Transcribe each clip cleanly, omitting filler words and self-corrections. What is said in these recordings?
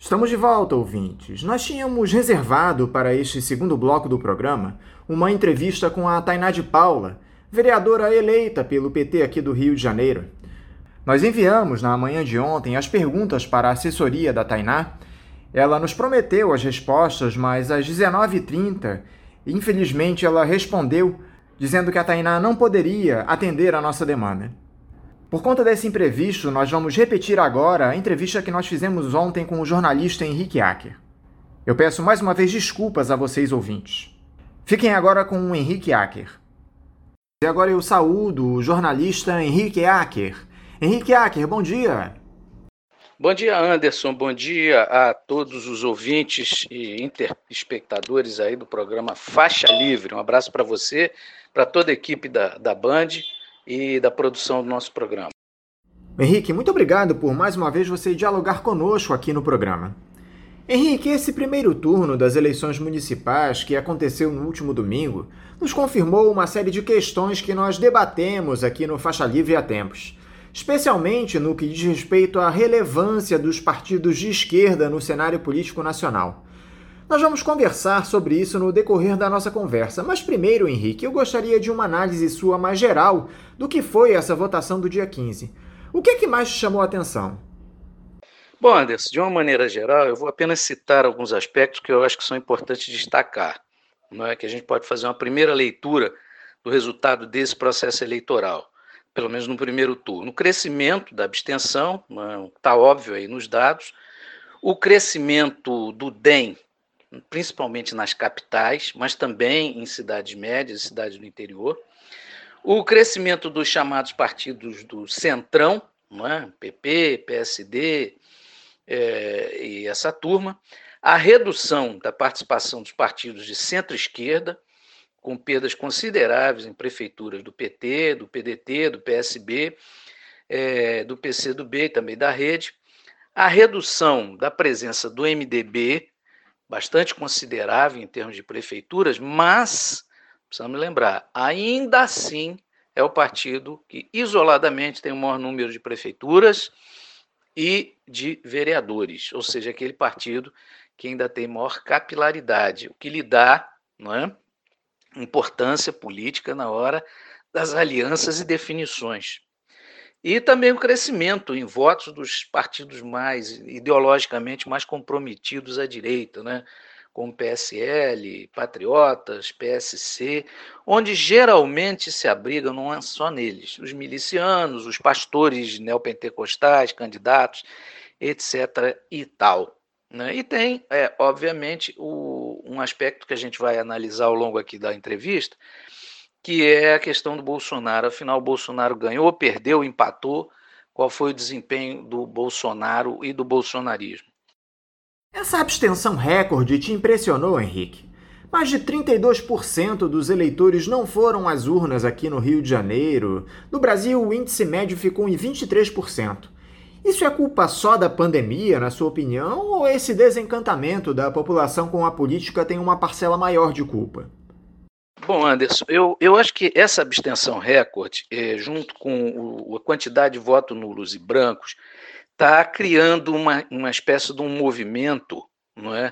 Estamos de volta, ouvintes. Nós tínhamos reservado para este segundo bloco do programa uma entrevista com a Tainá de Paula, vereadora eleita pelo PT aqui do Rio de Janeiro. Nós enviamos na manhã de ontem as perguntas para a assessoria da Tainá. Ela nos prometeu as respostas, mas às 19h30, infelizmente, ela respondeu dizendo que a Tainá não poderia atender a nossa demanda. Por conta desse imprevisto, nós vamos repetir agora a entrevista que nós fizemos ontem com o jornalista Henrique Acker. Eu peço mais uma vez desculpas a vocês, ouvintes. Fiquem agora com o Henrique Acker. E agora eu saúdo o jornalista Henrique Acker. Henrique Acker, bom dia. Bom dia, Anderson. Bom dia a todos os ouvintes e interespectadores aí do programa Faixa Livre. Um abraço para você, para toda a equipe da Band e da produção do nosso programa. Henrique, muito obrigado por mais uma vez você dialogar conosco aqui no programa. Henrique, esse primeiro turno das eleições municipais que aconteceu no último domingo nos confirmou uma série de questões que nós debatemos aqui no Faixa Livre há tempos, especialmente no que diz respeito à relevância dos partidos de esquerda no cenário político nacional. Nós vamos conversar sobre isso no decorrer da nossa conversa, mas primeiro, Henrique, eu gostaria de uma análise sua mais geral do que foi essa votação do dia 15. O que é que mais te chamou a atenção? Bom, Anderson, de uma maneira geral, eu vou apenas citar alguns aspectos que eu acho que são importantes destacar, não é? Que a gente pode fazer uma primeira leitura do resultado desse processo eleitoral, pelo menos no primeiro turno. O crescimento da abstenção, está óbvio aí nos dados, o crescimento do DEM, principalmente nas capitais, mas também em cidades médias e cidades do interior. O crescimento dos chamados partidos do Centrão, não é? PP, PSD e essa turma. A redução da participação dos partidos de centro-esquerda, com perdas consideráveis em prefeituras do PT, do PDT, do PSB, do PCdoB e também da Rede. A redução da presença do MDB, bastante considerável em termos de prefeituras, mas, precisamos lembrar, ainda assim é o partido que isoladamente tem o maior número de prefeituras e de vereadores, ou seja, aquele partido que ainda tem maior capilaridade, o que lhe dá, não é, importância política na hora das alianças e definições. E também o crescimento em votos dos partidos mais ideologicamente mais comprometidos à direita, né? Como PSL, Patriotas, PSC, onde geralmente se abrigam, não é só neles, os milicianos, os pastores neopentecostais, candidatos, etc. e tal. Né? E tem, obviamente, um aspecto que a gente vai analisar ao longo aqui da entrevista, que é a questão do Bolsonaro. Afinal, o Bolsonaro ganhou, perdeu, empatou? Qual foi o desempenho do Bolsonaro e do bolsonarismo? Essa abstenção recorde te impressionou, Henrique? Mais de 32% dos eleitores não foram às urnas aqui no Rio de Janeiro. No Brasil, o índice médio ficou em 23%. Isso é culpa só da pandemia, na sua opinião, ou esse desencantamento da população com a política tem uma parcela maior de culpa? Bom, Anderson, eu acho que essa abstenção recorde, junto com a quantidade de votos nulos e brancos, está criando uma espécie de um movimento, não é,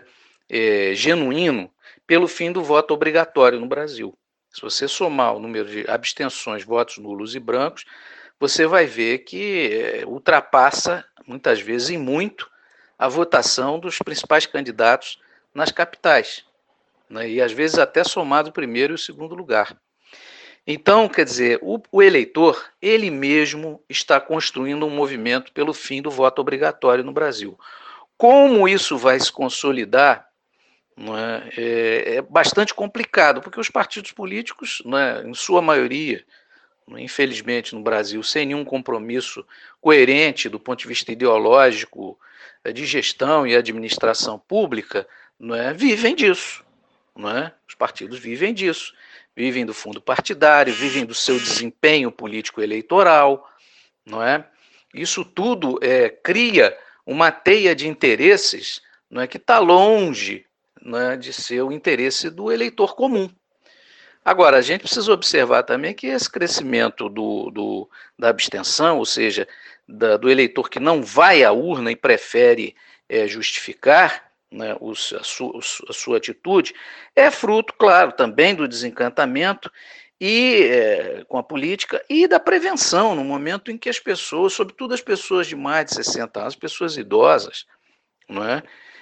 genuíno pelo fim do voto obrigatório no Brasil. Se você somar o número de abstenções, votos nulos e brancos, você vai ver que ultrapassa, muitas vezes e muito, a votação dos principais candidatos nas capitais. Né, e às vezes até somado o primeiro e o segundo lugar. Então, quer dizer, o eleitor, ele mesmo está construindo um movimento pelo fim do voto obrigatório no Brasil. Como isso vai se consolidar, não é bastante complicado, porque os partidos políticos, não é, em sua maioria, infelizmente no Brasil, sem nenhum compromisso coerente do ponto de vista ideológico, de gestão e administração pública, não é, vivem disso. Não é? Os partidos vivem disso, vivem do fundo partidário, vivem do seu desempenho político eleitoral, não é? Isso tudo cria uma teia de interesses, não é, que está longe, não é, de ser o interesse do eleitor comum. Agora, a gente precisa observar também que esse crescimento da abstenção, ou seja, do eleitor que não vai à urna e prefere justificar, né, a sua atitude, é fruto, claro, também do desencantamento com a política e da prevenção, no momento em que as pessoas, sobretudo as pessoas de mais de 60 anos, as pessoas idosas, não é?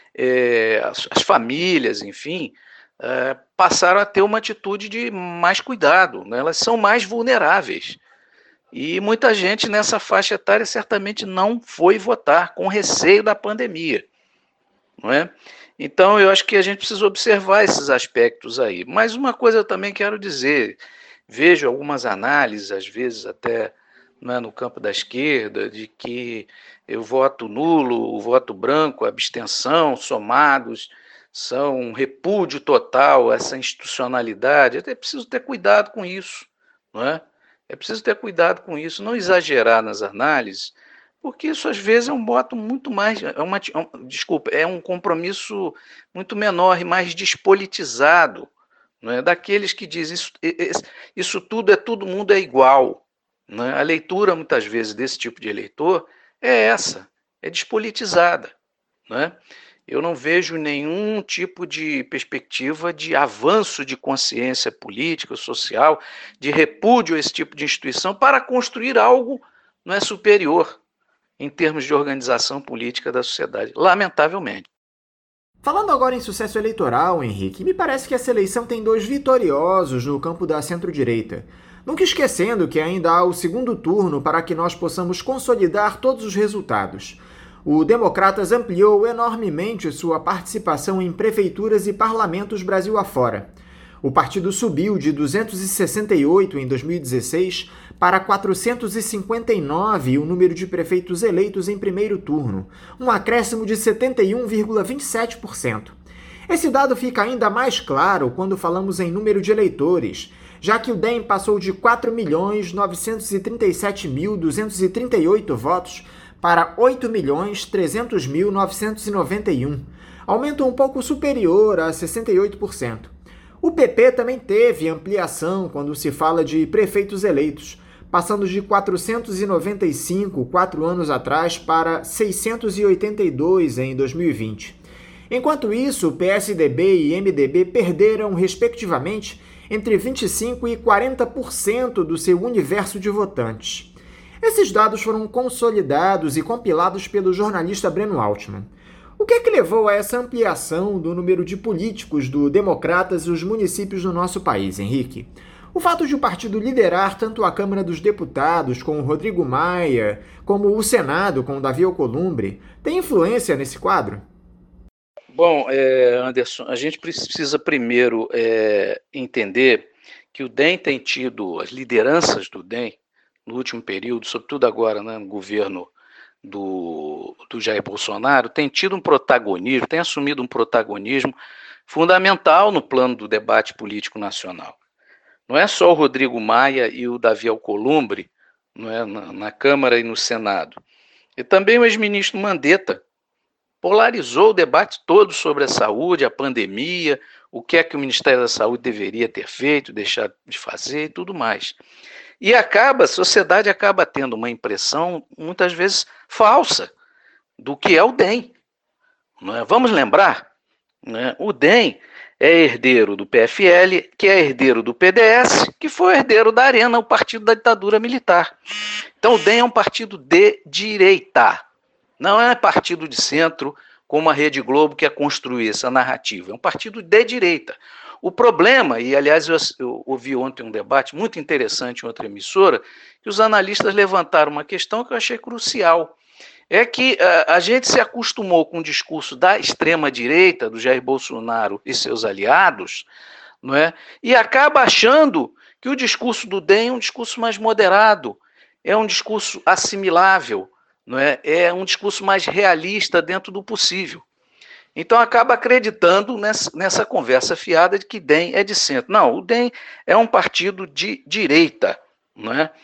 As famílias, enfim, passaram a ter uma atitude de mais cuidado, né? Elas são mais vulneráveis. E muita gente nessa faixa etária certamente não foi votar, com receio da pandemia, não é? Então, eu acho que a gente precisa observar esses aspectos aí. Mas uma coisa eu também quero dizer, vejo algumas análises, às vezes até, né, no campo da esquerda, de que o voto nulo, o voto branco, a abstenção, somados, são um repúdio total a essa institucionalidade. É preciso ter cuidado com isso, não é? É preciso ter cuidado com isso, não exagerar nas análises, porque isso às vezes é um voto muito mais, é um compromisso muito menor e mais despolitizado, não é? Daqueles que dizem isso tudo todo mundo é igual, não é? A leitura muitas vezes desse tipo de eleitor é despolitizada, não é? Eu não vejo nenhum tipo de perspectiva de avanço de consciência política, social, de repúdio a esse tipo de instituição para construir algo, não é, superior em termos de organização política da sociedade, lamentavelmente. Falando agora em sucesso eleitoral, Henrique, me parece que essa eleição tem dois vitoriosos no campo da centro-direita. Nunca esquecendo que ainda há o segundo turno para que nós possamos consolidar todos os resultados. O Democratas ampliou enormemente sua participação em prefeituras e parlamentos Brasil afora. O partido subiu de 268 em 2016 para 459 o número de prefeitos eleitos em primeiro turno, um acréscimo de 71,27%. Esse dado fica ainda mais claro quando falamos em número de eleitores, já que o DEM passou de 4.937.238 votos para 8.300.991, aumento um pouco superior a 68%. O PP também teve ampliação quando se fala de prefeitos eleitos, passando de 495, 4 anos atrás, para 682 em 2020. Enquanto isso, PSDB e MDB perderam, respectivamente, entre 25% e 40% do seu universo de votantes. Esses dados foram consolidados e compilados pelo jornalista Breno Altman. O que é que levou a essa ampliação do número de políticos do Democratas nos municípios do nosso país, Henrique? O fato de o partido liderar tanto a Câmara dos Deputados com o Rodrigo Maia, como o Senado com o Davi Alcolumbre, tem influência nesse quadro? Bom, Anderson, a gente precisa primeiro entender que o DEM tem tido, as lideranças do DEM, no último período, sobretudo agora, né, no governo do Jair Bolsonaro, tem tido um protagonismo, tem assumido um protagonismo fundamental no plano do debate político nacional. Não é só o Rodrigo Maia e o Davi Alcolumbre, não é, na Câmara e no Senado. E também o ex-ministro Mandetta polarizou o debate todo sobre a saúde, a pandemia, o que é que o Ministério da Saúde deveria ter feito, deixar de fazer e tudo mais. E a sociedade acaba tendo uma impressão, muitas vezes, falsa do que é o DEM. Não é? Vamos lembrar, né? O DEM é herdeiro do PFL, que é herdeiro do PDS, que foi herdeiro da Arena, o partido da ditadura militar. Então o DEM é um partido de direita, não é partido de centro, como a Rede Globo quer construir essa narrativa, é um partido de direita. O problema, e aliás eu ouvi ontem um debate muito interessante em outra emissora, que os analistas levantaram uma questão que eu achei crucial, é que a gente se acostumou com o discurso da extrema-direita, do Jair Bolsonaro e seus aliados, não é? E acaba achando que o discurso do DEM é um discurso mais moderado, é um discurso assimilável, não é? É um discurso mais realista dentro do possível. Então acaba acreditando nessa conversa fiada de que DEM é de centro. Não, o DEM é um partido de direita, não é?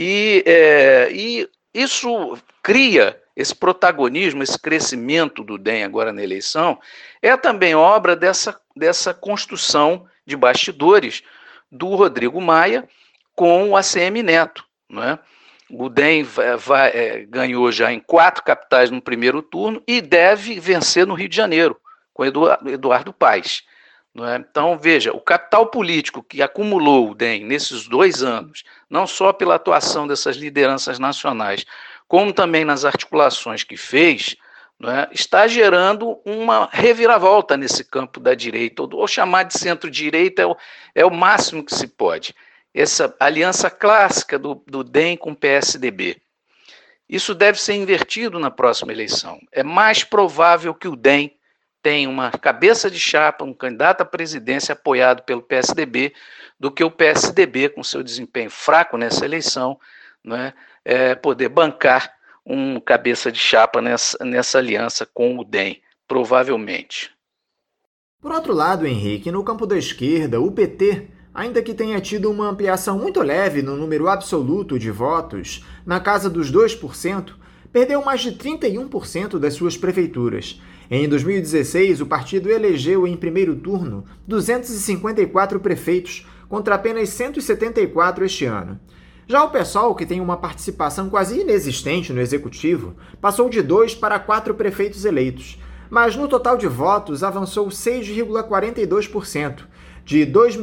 E isso cria esse protagonismo, esse crescimento do DEM agora na eleição, é também obra dessa construção de bastidores do Rodrigo Maia com o ACM Neto, não é? O DEM ganhou já em 4 capitais no primeiro turno e deve vencer no Rio de Janeiro, com Eduardo Paes. Não é? Então, veja, o capital político que acumulou o DEM nesses 2 anos, não só pela atuação dessas lideranças nacionais, como também nas articulações que fez, não é? Está gerando uma reviravolta nesse campo da direita, ou chamar de centro-direita é o máximo que se pode. Essa aliança clássica do DEM com o PSDB. Isso deve ser invertido na próxima eleição. É mais provável que o DEM tenha uma cabeça de chapa, um candidato à presidência apoiado pelo PSDB, do que o PSDB, com seu desempenho fraco nessa eleição, né, poder bancar um cabeça de chapa nessa aliança com o DEM, provavelmente. Por outro lado, Henrique, no campo da esquerda, o PT, ainda que tenha tido uma ampliação muito leve no número absoluto de votos, na casa dos 2%, perdeu mais de 31% das suas prefeituras. Em 2016, o partido elegeu em primeiro turno 254 prefeitos, contra apenas 174 este ano. Já o PSOL, que tem uma participação quase inexistente no executivo, passou de 2 para 4 prefeitos eleitos, mas no total de votos avançou 6,42%, de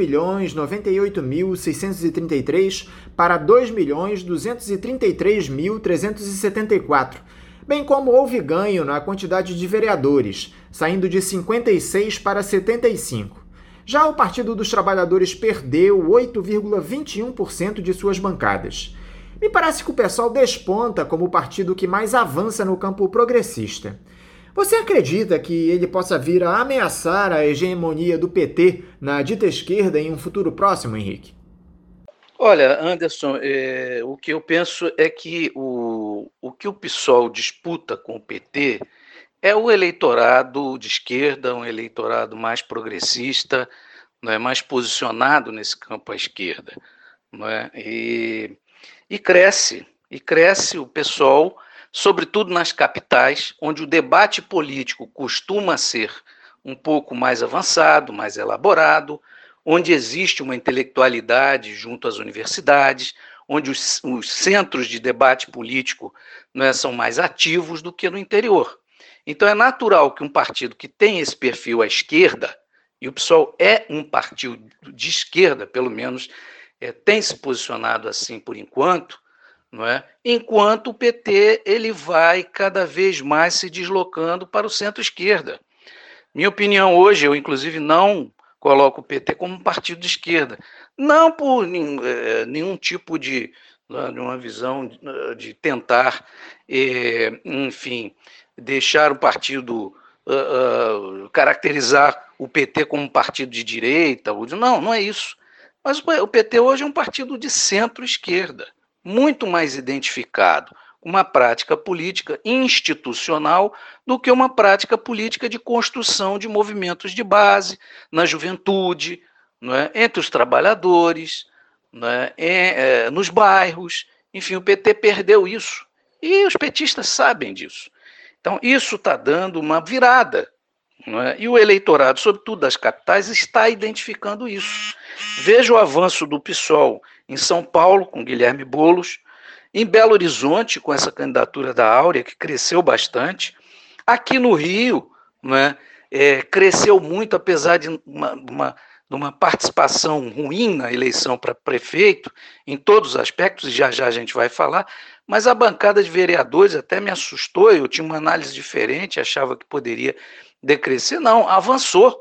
2.098.633 para 2.233.374, bem como houve ganho na quantidade de vereadores, saindo de 56 para 75. Já o Partido dos Trabalhadores perdeu 8,21% de suas bancadas. Me parece que o PSOL desponta como o partido que mais avança no campo progressista. Você acredita que ele possa vir a ameaçar a hegemonia do PT na dita esquerda em um futuro próximo, Henrique? Olha, Anderson, o que eu penso é que o que o PSOL disputa com o PT é o eleitorado de esquerda, um eleitorado mais progressista, não é, mais posicionado nesse campo à esquerda. Não é? E cresce o PSOL, sobretudo nas capitais, onde o debate político costuma ser um pouco mais avançado, mais elaborado, onde existe uma intelectualidade junto às universidades, onde os centros de debate político, não é, são mais ativos do que no interior. Então é natural que um partido que tem esse perfil à esquerda, e o PSOL é um partido de esquerda, pelo menos tem se posicionado assim por enquanto, não é? Enquanto o PT ele vai cada vez mais se deslocando para o centro-esquerda. Minha opinião hoje, eu inclusive não coloco o PT como um partido de esquerda, não por nenhum tipo de uma visão de tentar, enfim, deixar o partido, caracterizar o PT como um partido de direita, não é isso. Mas o PT hoje é um partido de centro-esquerda, muito mais identificado com uma prática política institucional do que uma prática política de construção de movimentos de base, na juventude, não é? Entre os trabalhadores, não é? Nos bairros. Enfim, o PT perdeu isso. E os petistas sabem disso. Então, isso está dando uma virada. Não é? E o eleitorado, sobretudo das capitais, está identificando isso. Veja o avanço do PSOL em São Paulo, com Guilherme Boulos, em Belo Horizonte, com essa candidatura da Áurea, que cresceu bastante. Aqui no Rio, né, cresceu muito, apesar de uma participação ruim na eleição para prefeito, em todos os aspectos, e já a gente vai falar, mas a bancada de vereadores até me assustou, eu tinha uma análise diferente, achava que poderia decrescer. Não, avançou.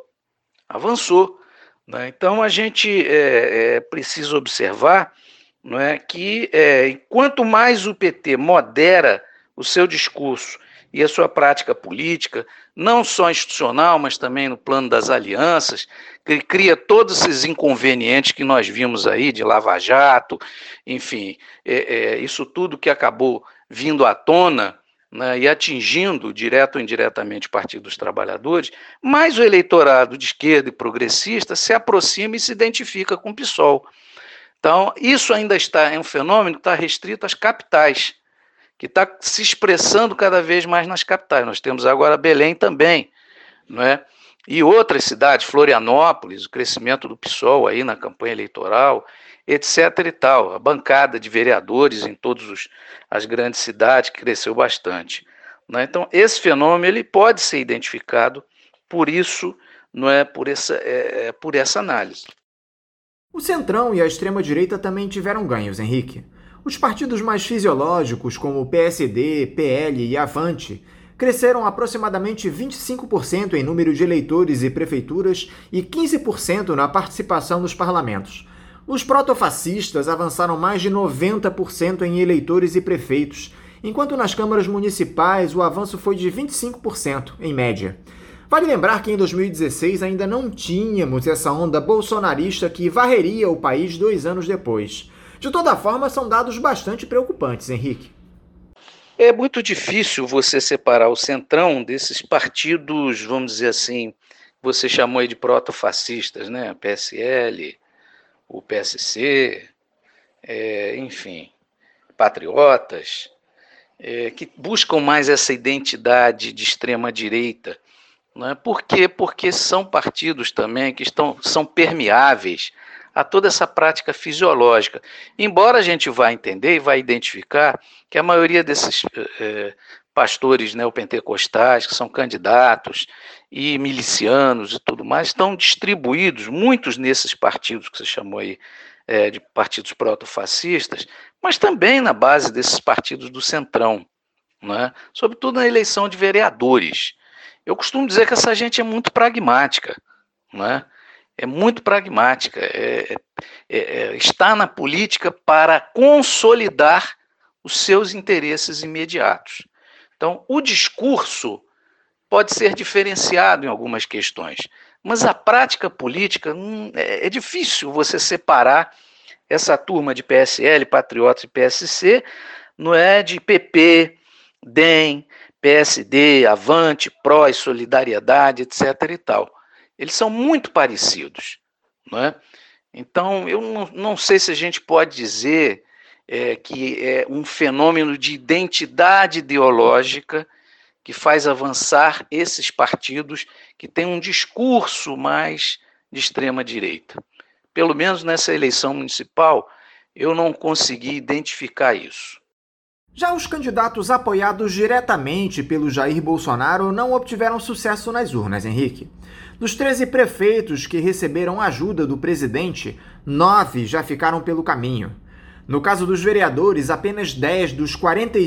Né? Então, a gente precisa observar, não é, que quanto mais o PT modera o seu discurso e a sua prática política, não só institucional, mas também no plano das alianças, que cria todos esses inconvenientes que nós vimos aí, de Lava Jato, enfim, isso tudo que acabou vindo à tona, né, e atingindo direto ou indiretamente o Partido dos Trabalhadores, mais o eleitorado de esquerda e progressista se aproxima e se identifica com o PSOL. Então, isso ainda é um fenômeno que está restrito às capitais, que está se expressando cada vez mais nas capitais. Nós temos agora Belém também, não é? E outras cidades, Florianópolis, o crescimento do PSOL aí na campanha eleitoral, etc. e tal. A bancada de vereadores em todas as grandes cidades cresceu bastante. Né? Então, esse fenômeno ele pode ser identificado por isso, não é por essa análise. O Centrão e a extrema-direita também tiveram ganhos, Henrique. Os partidos mais fisiológicos, como o PSD, PL e Avante, cresceram aproximadamente 25% em número de eleitores e prefeituras e 15% na participação nos parlamentos. Os protofascistas avançaram mais de 90% em eleitores e prefeitos, enquanto nas câmaras municipais o avanço foi de 25%, em média. Vale lembrar que em 2016 ainda não tínhamos essa onda bolsonarista que varreria o país 2 anos depois. De toda forma, são dados bastante preocupantes, Henrique. É muito difícil você separar o Centrão desses partidos, vamos dizer assim, você chamou aí de protofascistas, né? PSL, o PSC, enfim, patriotas, que buscam mais essa identidade de extrema-direita. Não é? Por quê? Porque são partidos também que são permeáveis a toda essa prática fisiológica. Embora a gente vá entender e vá identificar que a maioria desses pastores neopentecostais, que são candidatos e milicianos e tudo mais, estão distribuídos, muitos nesses partidos que você chamou aí de partidos protofascistas, mas também na base desses partidos do Centrão, não é? Sobretudo na eleição de vereadores. Eu costumo dizer que essa gente é muito pragmática, não é? É muito pragmática, está na política para consolidar os seus interesses imediatos. Então, o discurso pode ser diferenciado em algumas questões, mas a prática política é difícil você separar essa turma de PSL, Patriotas e PSC, não é, de PP, DEM, PSD, Avante, PRO e Solidariedade, etc. e tal. Eles são muito parecidos, não é? Então, eu não sei se a gente pode dizer que é um fenômeno de identidade ideológica que faz avançar esses partidos que têm um discurso mais de extrema-direita. Pelo menos nessa eleição municipal, eu não consegui identificar isso. Já os candidatos apoiados diretamente pelo Jair Bolsonaro não obtiveram sucesso nas urnas, Henrique. Dos 13 prefeitos que receberam ajuda do presidente, 9 já ficaram pelo caminho. No caso dos vereadores, apenas 10 dos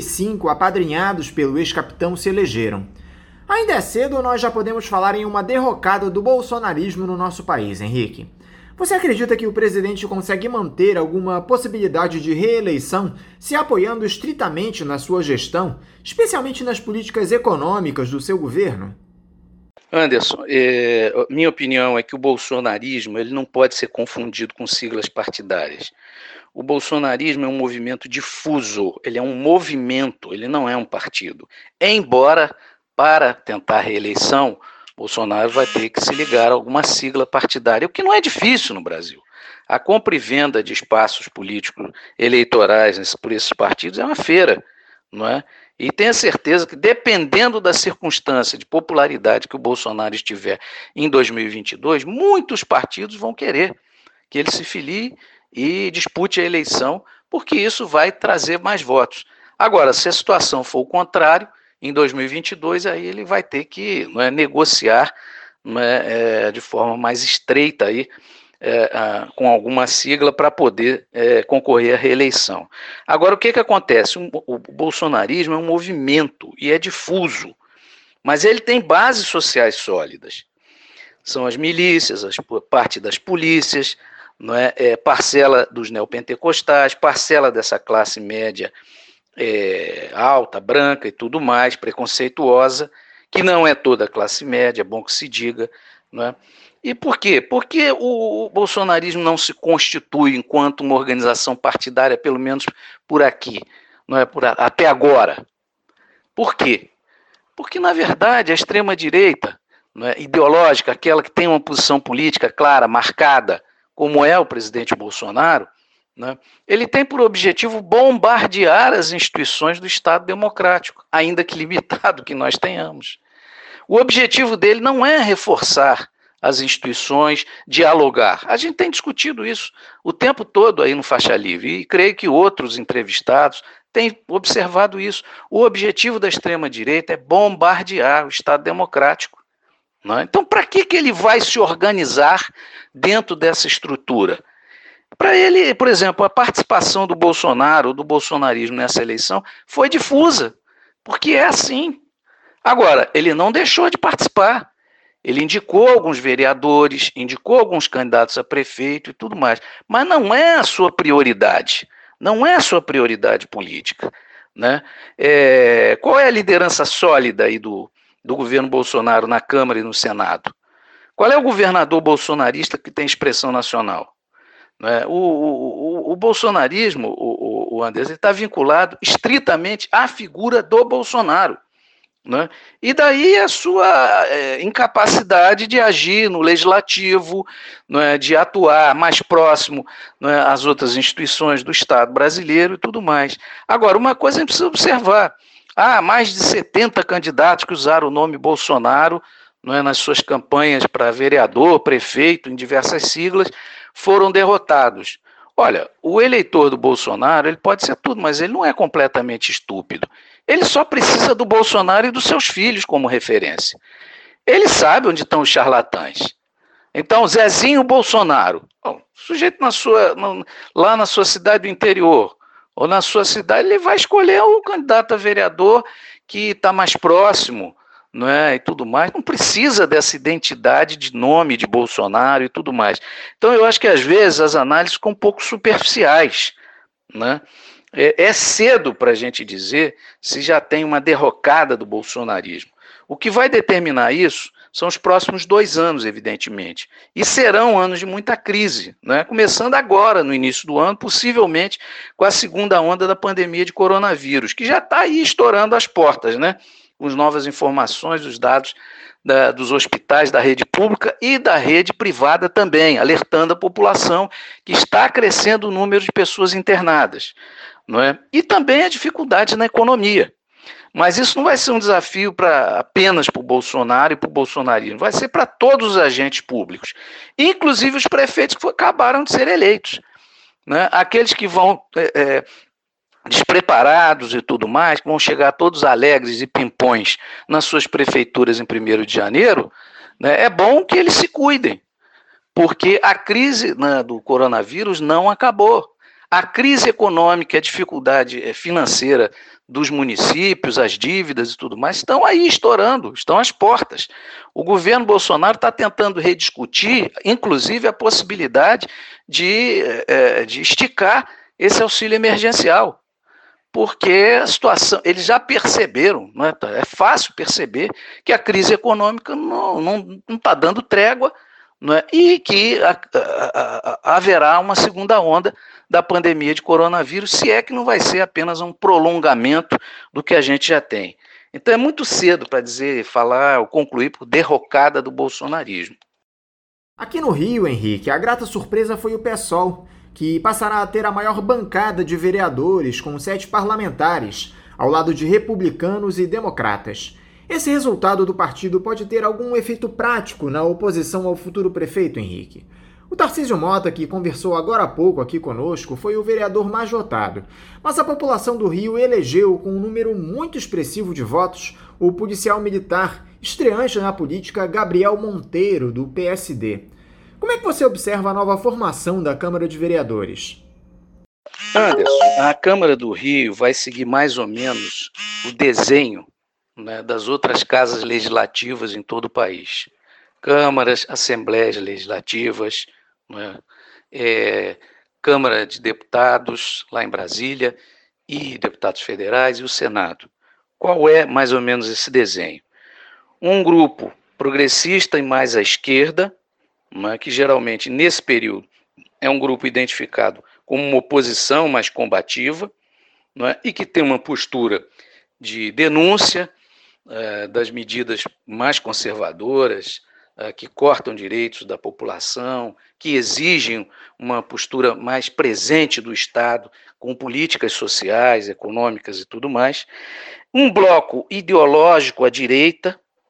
45 apadrinhados pelo ex-capitão se elegeram. Ainda é cedo, nós já podemos falar em uma derrocada do bolsonarismo no nosso país, Henrique. Você acredita que o presidente consegue manter alguma possibilidade de reeleição se apoiando estritamente na sua gestão, especialmente nas políticas econômicas do seu governo? Anderson, minha opinião é que o bolsonarismo ele não pode ser confundido com siglas partidárias. O bolsonarismo é um movimento difuso, ele é um movimento, ele não é um partido. Embora, para tentar a reeleição, Bolsonaro vai ter que se ligar a alguma sigla partidária, o que não é difícil no Brasil. A compra e venda de espaços políticos eleitorais por esses partidos é uma feira, não é? E tenha certeza que, dependendo da circunstância de popularidade que o Bolsonaro estiver em 2022, muitos partidos vão querer que ele se filie e dispute a eleição, porque isso vai trazer mais votos. Agora, se a situação for o contrário, em 2022, aí ele vai ter que negociar de forma mais estreita aí, com alguma sigla para poder concorrer à reeleição. Agora, o que acontece? O bolsonarismo é um movimento e é difuso, mas ele tem bases sociais sólidas. São as milícias, parte das polícias, parcela dos neopentecostais, parcela dessa classe média alta, branca e tudo mais, preconceituosa, que não é toda a classe média, é bom que se diga, não é? E por quê? Porque o bolsonarismo não se constitui enquanto uma organização partidária, pelo menos por aqui, não é? Até agora. Por quê? Porque, na verdade, a extrema-direita, não é, ideológica, aquela que tem uma posição política clara, marcada, como é o presidente Bolsonaro, né, ele tem por objetivo bombardear as instituições do Estado democrático, ainda que limitado que nós tenhamos. O objetivo dele não é reforçar as instituições, dialogar. A gente tem discutido isso o tempo todo aí no Faixa Livre, e creio que outros entrevistados têm observado isso. O objetivo da extrema-direita é bombardear o Estado democrático. Não é? Então, para que ele vai se organizar dentro dessa estrutura? Para ele, por exemplo, a participação do Bolsonaro, do bolsonarismo nessa eleição, foi difusa, porque é assim. Agora, ele não deixou de participar. Ele indicou alguns vereadores, indicou alguns candidatos a prefeito e tudo mais, mas não é a sua prioridade, não é a sua prioridade política. Né? Qual é a liderança sólida aí do governo Bolsonaro na Câmara e no Senado? Qual é o governador bolsonarista que tem expressão nacional? Né? O bolsonarismo, o Anderson, está vinculado estritamente à figura do Bolsonaro. Né? E daí a sua incapacidade de agir no legislativo, né, de atuar mais próximo, né, às outras instituições do Estado brasileiro e tudo mais. Agora, uma coisa a gente precisa observar: há mais de 70 candidatos que usaram o nome Bolsonaro, né, nas suas campanhas para vereador, prefeito, em diversas siglas, foram derrotados. Olha, o eleitor do Bolsonaro, ele pode ser tudo, mas ele não é completamente estúpido. Ele só precisa do Bolsonaro e dos seus filhos como referência. Ele sabe onde estão os charlatães. Então, Zezinho Bolsonaro, o sujeito lá na sua cidade do interior, ou na sua cidade, ele vai escolher o candidato a vereador que está mais próximo, não é, e tudo mais. Não precisa dessa identidade de nome de Bolsonaro e tudo mais. Então, eu acho que às vezes as análises ficam um pouco superficiais, né? É cedo para a gente dizer se já tem uma derrocada do bolsonarismo. O que vai determinar isso são os próximos 2 anos, evidentemente. E serão anos de muita crise, né? Começando agora, no início do ano, possivelmente com a segunda onda da pandemia de coronavírus, que já está aí estourando as portas, né? Com as novas informações, os dados dos hospitais da rede pública e da rede privada também, alertando a população que está crescendo o número de pessoas internadas. Não é? E também a dificuldade na economia. Mas isso não vai ser um desafio apenas para o Bolsonaro e para o bolsonarismo, vai ser para todos os agentes públicos, inclusive os prefeitos que acabaram de ser eleitos. Né? Aqueles que vão despreparados e tudo mais, que vão chegar todos alegres e pimpões nas suas prefeituras em 1º de janeiro, né? É bom que eles se cuidem, porque a crise, né, do coronavírus não acabou. A crise econômica, a dificuldade financeira dos municípios, as dívidas e tudo mais, estão aí estourando, estão às portas. O governo Bolsonaro está tentando rediscutir, inclusive, a possibilidade de esticar esse auxílio emergencial, porque a situação, eles já perceberam, né, é fácil perceber que a crise econômica não está dando trégua, não é, e que haverá uma segunda onda da pandemia de coronavírus, se é que não vai ser apenas um prolongamento do que a gente já tem. Então é muito cedo para falar ou concluir por derrocada do bolsonarismo. Aqui no Rio, Henrique, a grata surpresa foi o PSOL, que passará a ter a maior bancada de vereadores, com 7 parlamentares, ao lado de republicanos e democratas. Esse resultado do partido pode ter algum efeito prático na oposição ao futuro prefeito, Henrique? O Tarcísio Mota, que conversou agora há pouco aqui conosco, foi o vereador mais votado, mas a população do Rio elegeu, com um número muito expressivo de votos, o policial militar, estreante na política, Gabriel Monteiro, do PSD. Como é que você observa a nova formação da Câmara de Vereadores? Anderson, a Câmara do Rio vai seguir mais ou menos o desenho, né, das outras casas legislativas em todo o país. Câmaras, assembleias legislativas, né, Câmara de Deputados lá em Brasília e deputados federais e o Senado. Qual é mais ou menos esse desenho? Um grupo progressista e mais à esquerda, né, que geralmente nesse período é um grupo identificado como uma oposição mais combativa, né, e que tem uma postura de denúncia das medidas mais conservadoras, que cortam direitos da população, que exigem uma postura mais presente do Estado, com políticas sociais, econômicas e tudo mais. Um bloco ideológico à direita,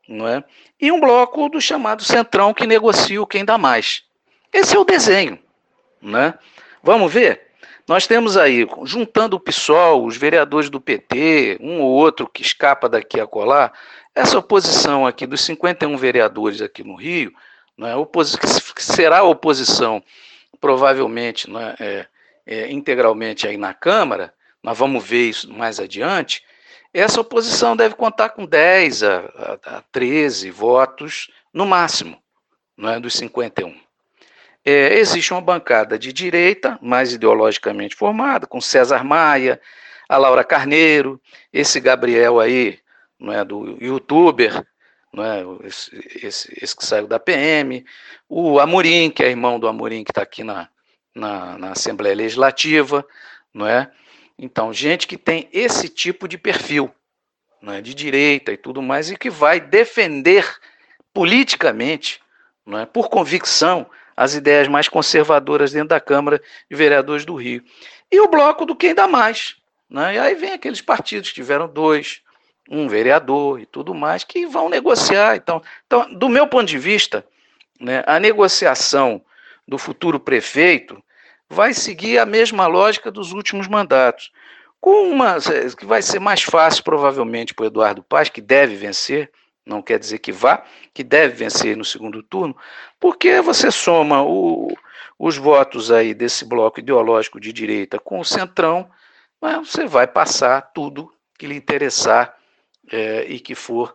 não é? E um bloco do chamado Centrão, que negocia o quem dá mais. Esse é o desenho, né? Vamos ver? Nós temos aí, juntando o PSOL, os vereadores do PT, um ou outro que escapa daqui a colar, essa oposição aqui dos 51 vereadores aqui no Rio, né, que será a oposição provavelmente, né, integralmente aí na Câmara, nós vamos ver isso mais adiante, essa oposição deve contar com 10 a 13 votos no máximo, né, dos 51. Existe uma bancada de direita, mais ideologicamente formada, com César Maia, a Laura Carneiro, esse Gabriel aí, não é, do youtuber, não é, esse que saiu da PM, o Amorim, que é irmão do Amorim, que está aqui na Assembleia Legislativa, não é? Então, gente que tem esse tipo de perfil, não é, de direita e tudo mais, e que vai defender politicamente, não é, por convicção, as ideias mais conservadoras dentro da Câmara de Vereadores do Rio. E o bloco do quem dá mais, né? E aí vem aqueles partidos que tiveram 2, um vereador e tudo mais, que vão negociar. Então, do meu ponto de vista, né, a negociação do futuro prefeito vai seguir a mesma lógica dos últimos mandatos, que vai ser mais fácil, provavelmente, para o Eduardo Paes, que deve vencer, não quer dizer que vá, que deve vencer no segundo turno, porque você soma os votos aí desse bloco ideológico de direita com o Centrão, mas você vai passar tudo que lhe interessar e que for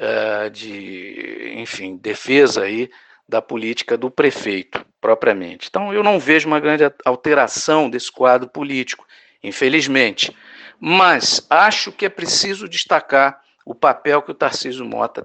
enfim, defesa aí da política do prefeito, propriamente. Então, eu não vejo uma grande alteração desse quadro político, infelizmente, mas acho que é preciso destacar o papel que o Tarcísio Mota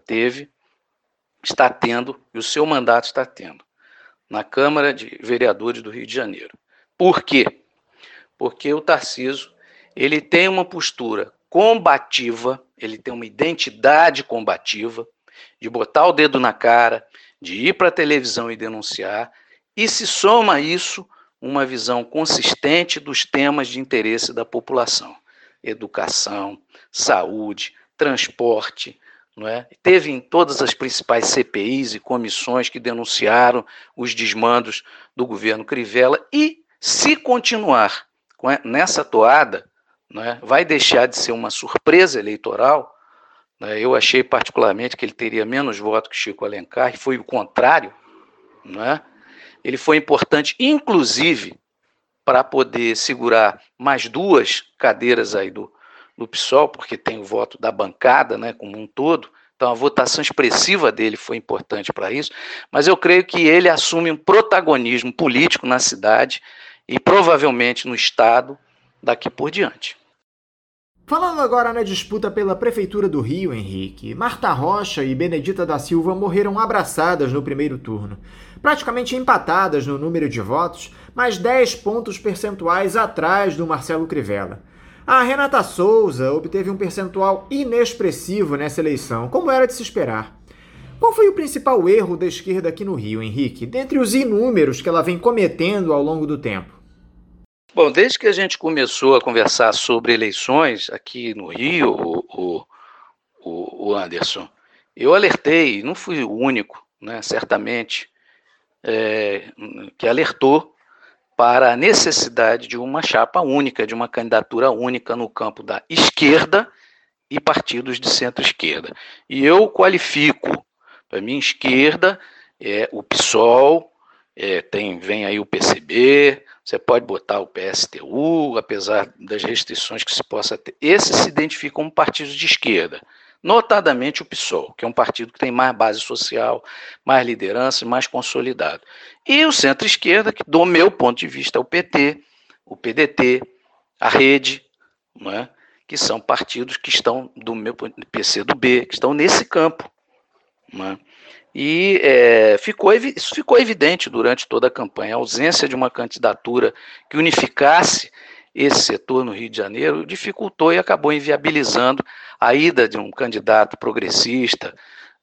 está tendo, e o seu mandato está tendo, na Câmara de Vereadores do Rio de Janeiro. Por quê? Porque o Tarcísio, ele tem uma postura combativa, ele tem uma identidade combativa, de botar o dedo na cara, de ir para a televisão e denunciar, e se soma a isso uma visão consistente dos temas de interesse da população. Educação, saúde, transporte, não é? Teve em todas as principais CPIs e comissões que denunciaram os desmandos do governo Crivella e, se continuar nessa toada, não é, vai deixar de ser uma surpresa eleitoral. Né? Eu achei particularmente que ele teria menos votos que Chico Alencar, e foi o contrário. Não é? Ele foi importante, inclusive, para poder segurar mais 2 cadeiras aí do PSOL, porque tem o voto da bancada, né, como um todo. Então, a votação expressiva dele foi importante para isso, mas eu creio que ele assume um protagonismo político na cidade e provavelmente no Estado daqui por diante. Falando agora na disputa pela Prefeitura do Rio, Henrique, Marta Rocha e Benedita da Silva morreram abraçadas no primeiro turno, praticamente empatadas no número de votos, mas 10 pontos percentuais atrás do Marcelo Crivella. A Renata Souza obteve um percentual inexpressivo nessa eleição, como era de se esperar. Qual foi o principal erro da esquerda aqui no Rio, Henrique, dentre os inúmeros que ela vem cometendo ao longo do tempo? Bom, desde que a gente começou a conversar sobre eleições aqui no Rio, o Anderson, eu alertei, não fui o único, né, certamente, que alertou para a necessidade de uma chapa única, de uma candidatura única no campo da esquerda e partidos de centro-esquerda. E eu qualifico, para mim, esquerda é o PSOL, vem aí o PCB, você pode botar o PSTU, apesar das restrições que se possa ter. Esses se identificam como partidos de esquerda, notadamente o PSOL, que é um partido que tem mais base social, mais liderança e mais consolidado. E o centro-esquerda, que do meu ponto de vista é o PT, o PDT, a Rede, não é? Que são partidos que estão, do meu PCdoB, que estão nesse campo. Não é? E isso ficou evidente durante toda a campanha. A ausência de uma candidatura que unificasse esse setor no Rio de Janeiro dificultou e acabou inviabilizando a ida de um candidato progressista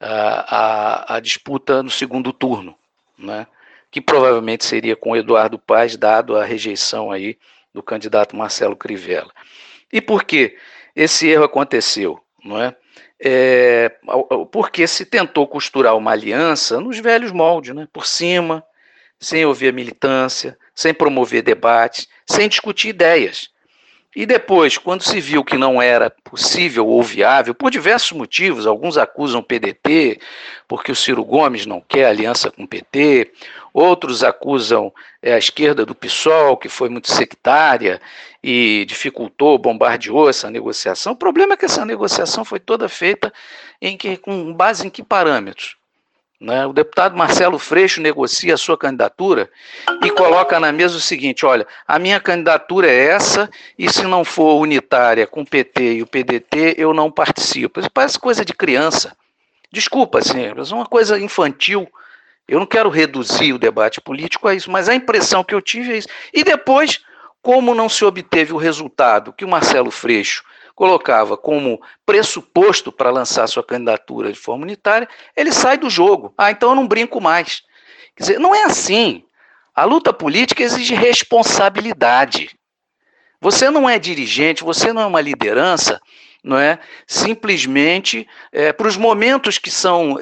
à disputa no segundo turno, né? Que provavelmente seria com Eduardo Paes, dado a rejeição aí do candidato Marcelo Crivella. E por que esse erro aconteceu? Não é? porque se tentou costurar uma aliança nos velhos moldes, né? Por cima, sem ouvir a militância, sem promover debates, sem discutir ideias. E depois, quando se viu que não era possível ou viável, por diversos motivos, alguns acusam o PDT, porque o Ciro Gomes não quer aliança com o PT, outros acusam a esquerda do PSOL, que foi muito sectária e dificultou, bombardeou essa negociação. O problema é que essa negociação foi toda feita com base em que parâmetros? Né? O deputado Marcelo Freixo negocia a sua candidatura e coloca na mesa o seguinte: olha, a minha candidatura é essa, e se não for unitária com o PT e o PDT, eu não participo. Isso parece coisa de criança. Desculpa, assim, é uma coisa infantil. Eu não quero reduzir o debate político a isso, mas a impressão que eu tive é isso. E depois, como não se obteve o resultado que o Marcelo Freixo colocava como pressuposto para lançar sua candidatura de forma unitária, ele sai do jogo. Então eu não brinco mais. Quer dizer, não é assim. A luta política exige responsabilidade. Você não é dirigente, você não é uma liderança, não é simplesmente para os momentos que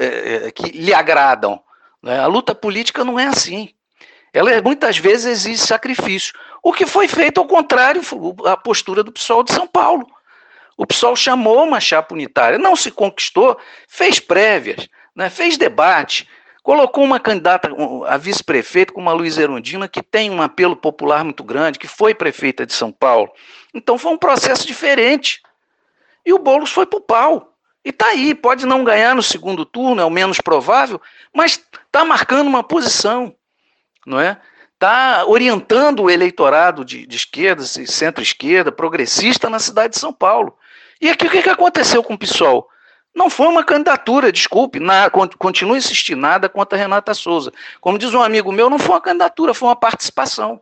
lhe agradam. Não é? A luta política não é assim. Ela muitas vezes exige sacrifício. O que foi feito ao contrário, a postura do PSOL de São Paulo. O PSOL chamou uma chapa unitária, não se conquistou, fez prévias, né, fez debate, colocou uma candidata a vice-prefeito como a Luísa Erundina, que tem um apelo popular muito grande, que foi prefeita de São Paulo. Então foi um processo diferente. E o Boulos foi para o pau. E está aí, pode não ganhar no segundo turno, é o menos provável, mas está marcando uma posição, não é? Está orientando o eleitorado de esquerda, centro-esquerda, progressista na cidade de São Paulo. E aqui o que aconteceu com o PSOL? Não foi uma candidatura, desculpe, continuo a insistir, nada contra a Renata Souza. Como diz um amigo meu, não foi uma candidatura, foi uma participação.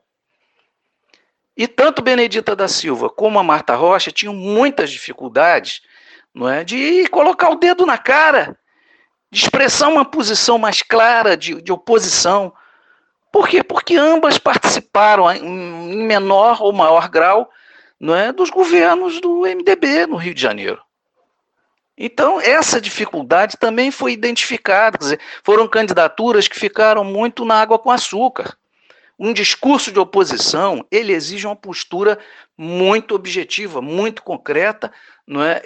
E tanto Benedita da Silva como a Marta Rocha tinham muitas dificuldades, não é, de colocar o dedo na cara, de expressar uma posição mais clara de oposição. Por quê? Porque ambas participaram em menor ou maior grau, não é, dos governos do MDB no Rio de Janeiro. Então, essa dificuldade também foi identificada. Quer dizer, foram candidaturas que ficaram muito na água com açúcar. Um discurso de oposição, ele exige uma postura muito objetiva, muito concreta, não é?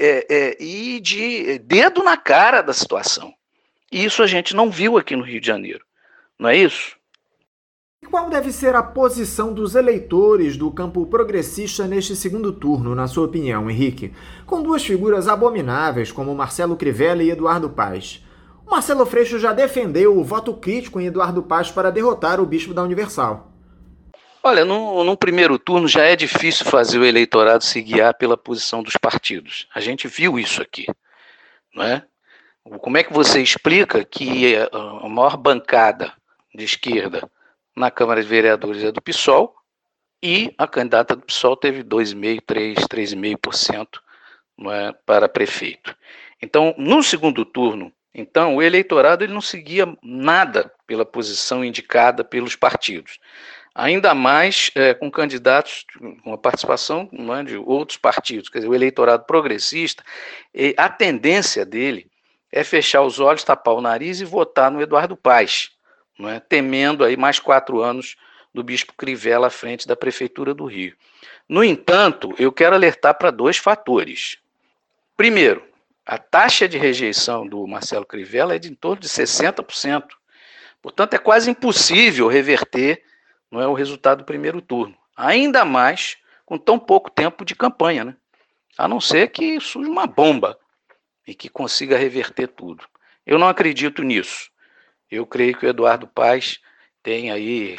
E de dedo na cara da situação. E isso a gente não viu aqui no Rio de Janeiro. Não é isso? Qual deve ser a posição dos eleitores do campo progressista neste segundo turno, na sua opinião, Henrique? Com duas figuras abomináveis como Marcelo Crivella e Eduardo Paes. O Marcelo Freixo já defendeu o voto crítico em Eduardo Paes para derrotar o bispo da Universal. Olha, num primeiro turno já é difícil fazer o eleitorado se guiar pela posição dos partidos. A gente viu isso aqui, não é? Como é que você explica que a maior bancada de esquerda na Câmara de Vereadores é do PSOL e a candidata do PSOL teve 2,5%, 3,5% não é, para prefeito? Então, no segundo turno, então, o eleitorado ele não seguia nada pela posição indicada pelos partidos. Ainda mais com candidatos com a participação, não é, de outros partidos. Quer dizer, o eleitorado progressista, a tendência dele é fechar os olhos, tapar o nariz e votar no Eduardo Paes, não é, temendo aí mais 4 anos do bispo Crivella à frente da Prefeitura do Rio. No entanto, eu quero alertar para 2 fatores. Primeiro, a taxa de rejeição do Marcelo Crivella é de em torno de 60%. Portanto, é quase impossível reverter, não é, o resultado do primeiro turno. Ainda mais com tão pouco tempo de campanha, né? A não ser que surja uma bomba e que consiga reverter tudo. Eu não acredito nisso. Eu creio que o Eduardo Paes tem aí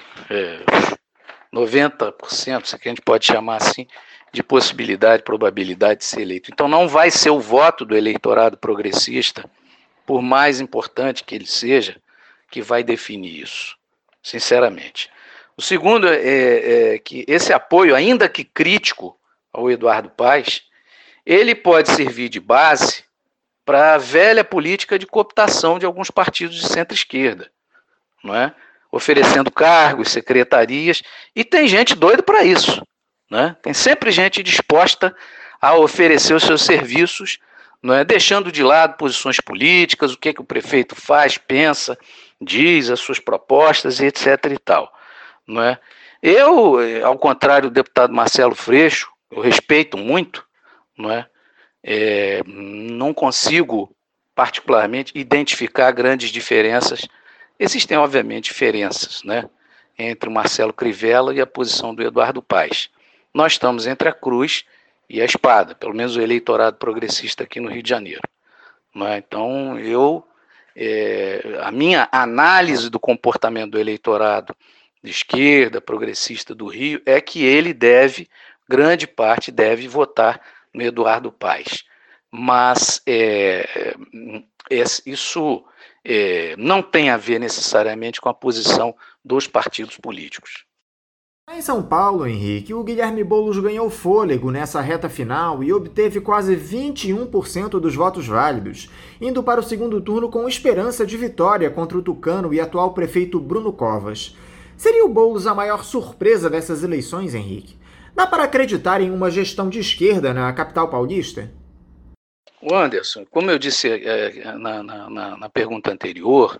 90%, se a gente pode chamar assim, de possibilidade, probabilidade de ser eleito. Então não vai ser o voto do eleitorado progressista, por mais importante que ele seja, que vai definir isso, sinceramente. O segundo é que esse apoio, ainda que crítico ao Eduardo Paes, ele pode servir de base para a velha política de cooptação de alguns partidos de centro-esquerda, não é? Oferecendo cargos, secretarias, e tem gente doida para isso, né? Tem sempre gente disposta a oferecer os seus serviços, não é? Deixando de lado posições políticas, o que o prefeito faz, pensa, diz, as suas propostas e etc. e tal. Não é? Eu, ao contrário do deputado Marcelo Freixo, eu respeito muito, não é? Não consigo particularmente identificar grandes diferenças. Existem, obviamente, diferenças, né, entre o Marcelo Crivella e a posição do Eduardo Paes. Nós estamos entre a cruz e a espada, pelo menos o eleitorado progressista aqui no Rio de Janeiro. Né? Então, a minha análise do comportamento do eleitorado de esquerda, progressista do Rio, é que ele grande parte deve votar no Eduardo Paes. Mas isso não tem a ver necessariamente com a posição dos partidos políticos. Em São Paulo, Henrique, o Guilherme Boulos ganhou fôlego nessa reta final e obteve quase 21% dos votos válidos, indo para o segundo turno com esperança de vitória contra o tucano e atual prefeito Bruno Covas. Seria o Boulos a maior surpresa dessas eleições, Henrique? Dá para acreditar em uma gestão de esquerda na capital paulista? Anderson, como eu disse na pergunta anterior,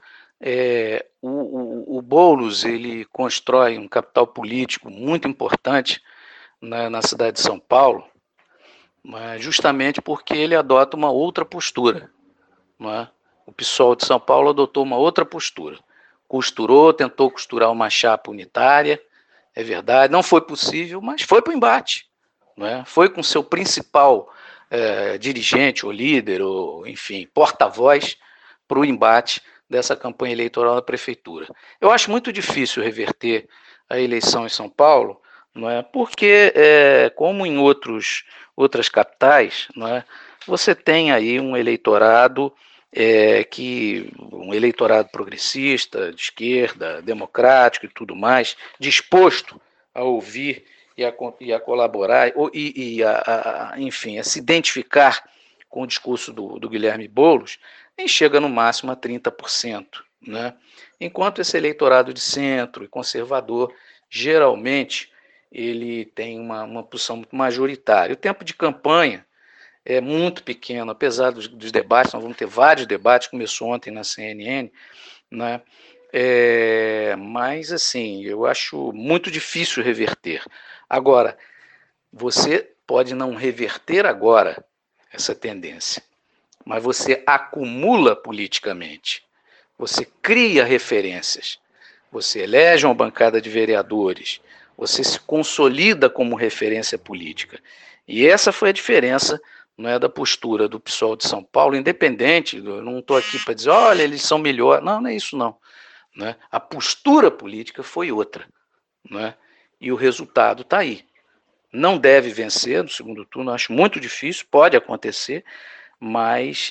o Boulos ele constrói um capital político muito importante na cidade de São Paulo, justamente porque ele adota uma outra postura. Não é? O PSOL de São Paulo adotou uma outra postura. Tentou costurar uma chapa unitária, é verdade, não foi possível, mas foi para o embate. Não é? Foi com seu principal dirigente, ou líder, ou enfim, porta-voz para o embate dessa campanha eleitoral da prefeitura. Eu acho muito difícil reverter a eleição em São Paulo, não é? Porque, como em outras capitais, não é? Você tem aí um eleitorado um eleitorado progressista, de esquerda, democrático e tudo mais, disposto a ouvir e a colaborar, enfim, a se identificar com o discurso do Guilherme Boulos, e chega no máximo a 30%. Né? Enquanto esse eleitorado de centro e conservador, geralmente, ele tem uma posição muito majoritária. O tempo de campanha é muito pequeno, apesar dos debates, nós vamos ter vários debates, começou ontem na CNN, né? Mas, assim, eu acho muito difícil reverter. Agora, você pode não reverter agora essa tendência, mas você acumula politicamente, você cria referências, você elege uma bancada de vereadores, você se consolida como referência política. E essa foi a diferença, não é, da postura do PSOL de São Paulo, independente, eu não estou aqui para dizer, olha, eles são melhores, não é isso não. Né? A postura política foi outra, né? E o resultado está aí. Não deve vencer no segundo turno, acho muito difícil, pode acontecer, mas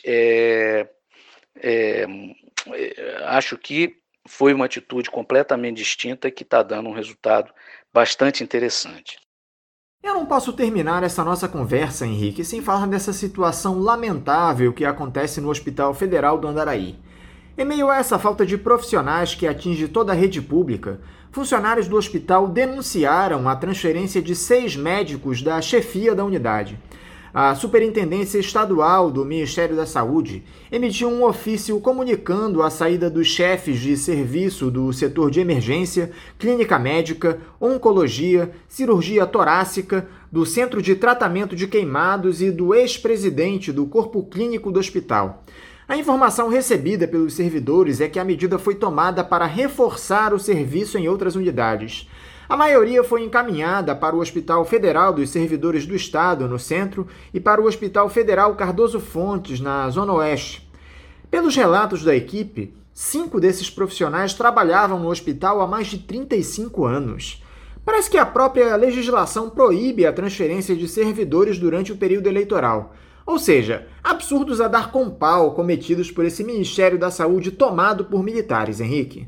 acho que foi uma atitude completamente distinta que está dando um resultado bastante interessante. Eu não posso terminar essa nossa conversa, Henrique, sem falar dessa situação lamentável que acontece no Hospital Federal do Andaraí. Em meio a essa falta de profissionais que atinge toda a rede pública, funcionários do hospital denunciaram a transferência de 6 médicos da chefia da unidade. A Superintendência Estadual do Ministério da Saúde emitiu um ofício comunicando a saída dos chefes de serviço do setor de emergência, clínica médica, oncologia, cirurgia torácica, do Centro de Tratamento de Queimados e do ex-presidente do Corpo Clínico do hospital. A informação recebida pelos servidores é que a medida foi tomada para reforçar o serviço em outras unidades. A maioria foi encaminhada para o Hospital Federal dos Servidores do Estado, no centro, e para o Hospital Federal Cardoso Fontes, na Zona Oeste. Pelos relatos da equipe, 5 desses profissionais trabalhavam no hospital há mais de 35 anos. Parece que a própria legislação proíbe a transferência de servidores durante o período eleitoral. Ou seja, absurdos a dar com pau cometidos por esse Ministério da Saúde tomado por militares, Henrique.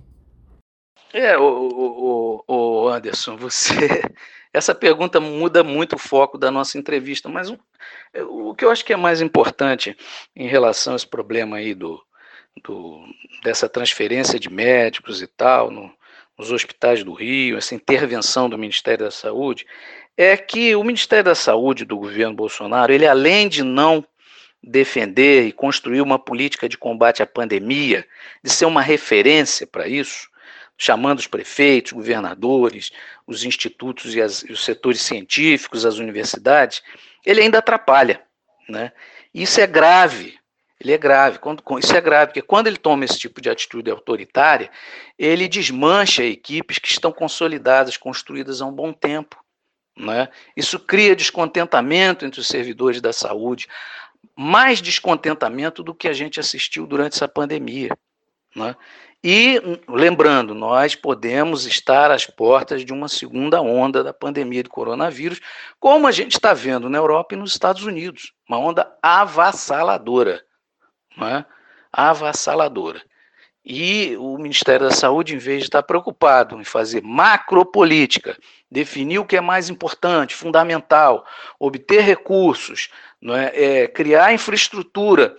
Anderson, essa pergunta muda muito o foco da nossa entrevista, mas o que eu acho que é mais importante em relação a esse problema aí dessa transferência de médicos e tal, nos hospitais do Rio, essa intervenção do Ministério da Saúde, é que o Ministério da Saúde do governo Bolsonaro, ele além de não defender e construir uma política de combate à pandemia, de ser uma referência para isso, chamando os prefeitos, governadores, os institutos e os setores científicos, as universidades, ele ainda atrapalha, né? Isso é grave. Isso é grave, porque quando ele toma esse tipo de atitude autoritária, ele desmancha equipes que estão consolidadas, construídas há um bom tempo, né? Isso cria descontentamento entre os servidores da saúde, mais descontentamento do que a gente assistiu durante essa pandemia, né? E, lembrando, nós podemos estar às portas de uma segunda onda da pandemia de coronavírus, como a gente está vendo na Europa e nos Estados Unidos, uma onda avassaladora, né? Avassaladora. E o Ministério da Saúde, em vez de estar preocupado em fazer macropolítica, definir o que é mais importante, fundamental, obter recursos, criar infraestrutura,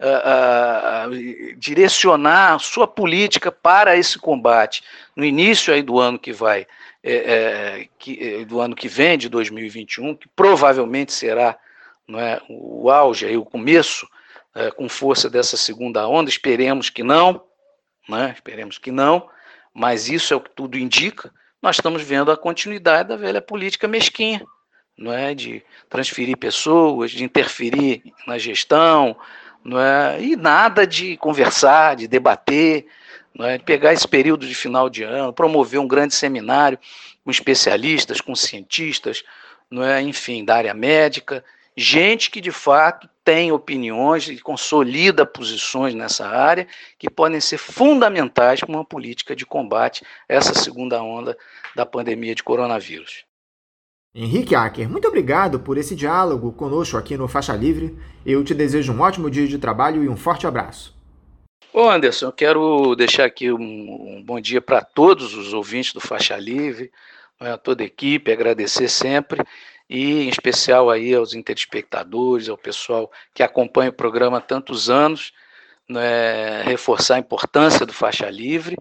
direcionar a sua política para esse combate no início aí do ano que vai, do ano que vem, de 2021, que provavelmente será, o auge, aí, o começo com força dessa segunda onda, esperemos que não, mas isso é o que tudo indica. Nós estamos vendo a continuidade da velha política mesquinha, de transferir pessoas, de interferir na gestão, e nada de conversar, de debater, de pegar esse período de final de ano, promover um grande seminário com especialistas, com cientistas, enfim, da área médica, gente que de fato tem opiniões e consolida posições nessa área que podem ser fundamentais para uma política de combate a essa segunda onda da pandemia de coronavírus. Henrique Acker, muito obrigado por esse diálogo conosco aqui no Faixa Livre. Eu te desejo um ótimo dia de trabalho e um forte abraço. Ô Anderson, eu quero deixar aqui um bom dia para todos os ouvintes do Faixa Livre, a toda a equipe, agradecer sempre, e em especial aí aos telespectadores, ao pessoal que acompanha o programa há tantos anos, reforçar a importância do Faixa Livre,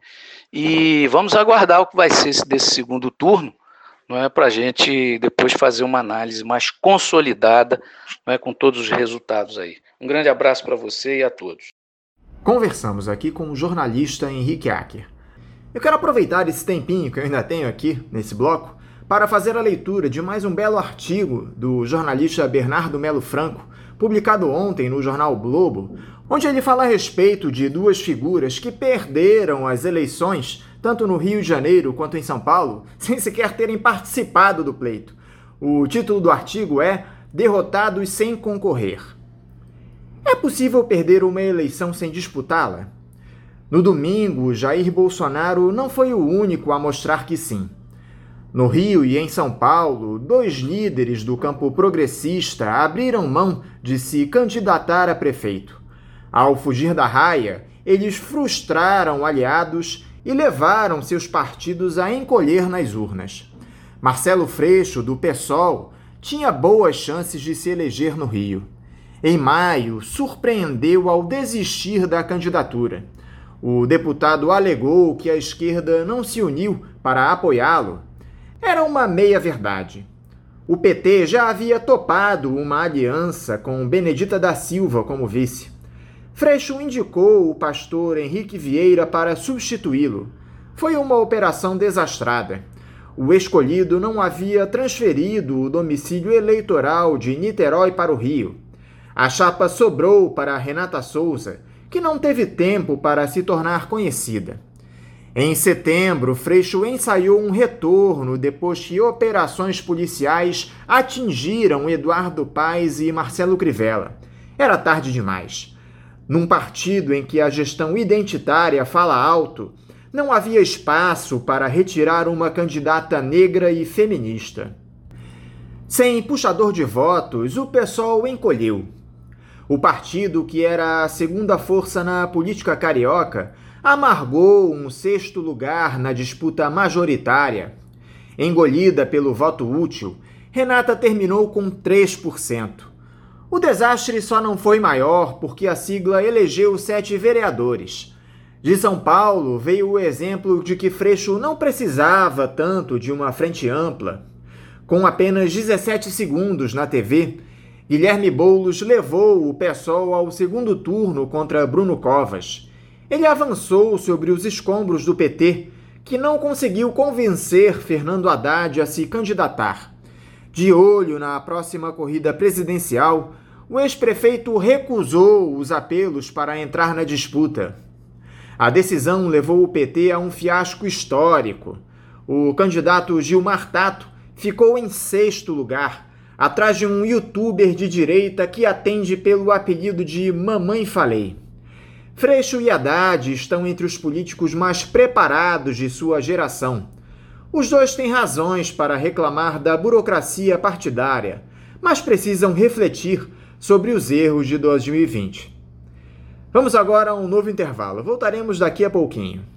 e vamos aguardar o que vai ser desse segundo turno, para a gente depois fazer uma análise mais consolidada, com todos os resultados aí. Um grande abraço para você e a todos. Conversamos aqui com o jornalista Henrique Acker. Eu quero aproveitar esse tempinho que eu ainda tenho aqui nesse bloco para fazer a leitura de mais um belo artigo do jornalista Bernardo Melo Franco, publicado ontem no jornal o Globo, onde ele fala a respeito de duas figuras que perderam as eleições, tanto no Rio de Janeiro quanto em São Paulo, sem sequer terem participado do pleito. O título do artigo é Derrotados sem concorrer. É possível perder uma eleição sem disputá-la? No domingo, Jair Bolsonaro não foi o único a mostrar que sim. No Rio e em São Paulo, dois líderes do campo progressista abriram mão de se candidatar a prefeito. Ao fugir da raia, eles frustraram aliados e levaram seus partidos a encolher nas urnas. Marcelo Freixo, do PSOL, tinha boas chances de se eleger no Rio. Em maio, surpreendeu ao desistir da candidatura. O deputado alegou que a esquerda não se uniu para apoiá-lo. Era uma meia-verdade. O PT já havia topado uma aliança com Benedita da Silva como vice. Freixo indicou o pastor Henrique Vieira para substituí-lo. Foi uma operação desastrada. O escolhido não havia transferido o domicílio eleitoral de Niterói para o Rio. A chapa sobrou para Renata Souza, que não teve tempo para se tornar conhecida. Em setembro, Freixo ensaiou um retorno depois que operações policiais atingiram Eduardo Paes e Marcelo Crivella. Era tarde demais. Num partido em que a gestão identitária fala alto, não havia espaço para retirar uma candidata negra e feminista. Sem puxador de votos, o PSOL encolheu. O partido, que era a segunda força na política carioca, amargou um sexto lugar na disputa majoritária. Engolida pelo voto útil, Renata terminou com 3%. O desastre só não foi maior porque a sigla elegeu 7 vereadores. De São Paulo veio o exemplo de que Freixo não precisava tanto de uma frente ampla. Com apenas 17 segundos na TV, Guilherme Boulos levou o PSOL ao segundo turno contra Bruno Covas. Ele avançou sobre os escombros do PT, que não conseguiu convencer Fernando Haddad a se candidatar. De olho na próxima corrida presidencial, o ex-prefeito recusou os apelos para entrar na disputa. A decisão levou o PT a um fiasco histórico. O candidato Gilmar Tato ficou em 6º lugar, atrás de um youtuber de direita que atende pelo apelido de Mamãe Falei. Freixo e Haddad estão entre os políticos mais preparados de sua geração. Os dois têm razões para reclamar da burocracia partidária, mas precisam refletir sobre os erros de 2020. Vamos agora a um novo intervalo. Voltaremos daqui a pouquinho.